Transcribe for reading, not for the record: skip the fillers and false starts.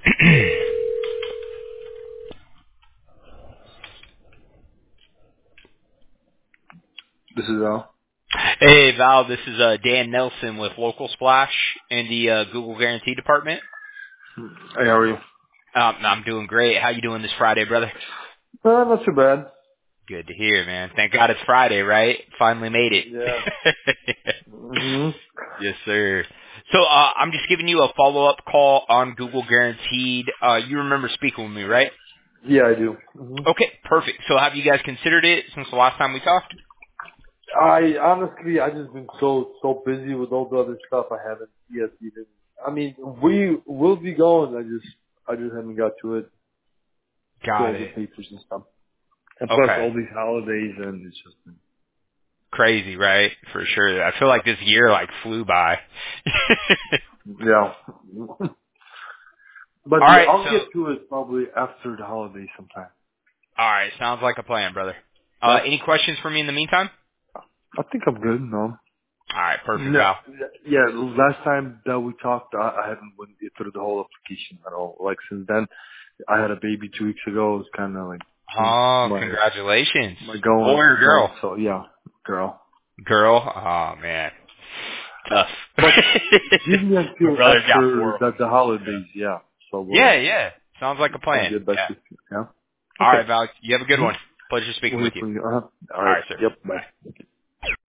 This is Al. Hey, Val, this is Dan Nelson with Local Splash in the Google Guarantee Department. Hey, how are you? I'm doing great. How you doing this Friday, brother? Not too bad. Good to hear, man. Thank God it's Friday, right? Finally made it. Yeah. Mhm. Yes, sir. So I'm just giving you a follow-up call on Google Guaranteed. You remember speaking with me, right? Yeah, I do. Mhm. Okay, perfect. So have you guys considered it since the last time we talked? I honestly, I just been so busy with all the other stuff. I haven't yet even. I mean, we will be going. I just haven't got to it. To Got all the it. papers and stuff. And plus Okay. all these holidays, and it's just been. Crazy, right? For sure. I feel like this year flew by. Yeah. But All yeah, right, I'll so get to it probably after the holidays sometime. all right, sounds like a plan, brother. Yeah. Any questions for me in the meantime? I think I'm good. No. All right, perfect, No, Val. yeah, last time that we talked, I haven't went through the whole application at all. Like since then, I had a baby 2 weeks ago. It's kind of like changed Oh, my congratulations. my Boy or going. girl? So yeah, girl. Girl? Oh man, tough. But give me My until brother's got after 4 of them. the holidays. Yeah. So Yeah. Sounds like a I'll plan. get back Yeah. to you. Yeah. All Okay. right, Val. You have a good Mm-hmm. one. Pleasure speaking We'll hear with you. from you. All All right. right, sir. Yep. Bye. Bye.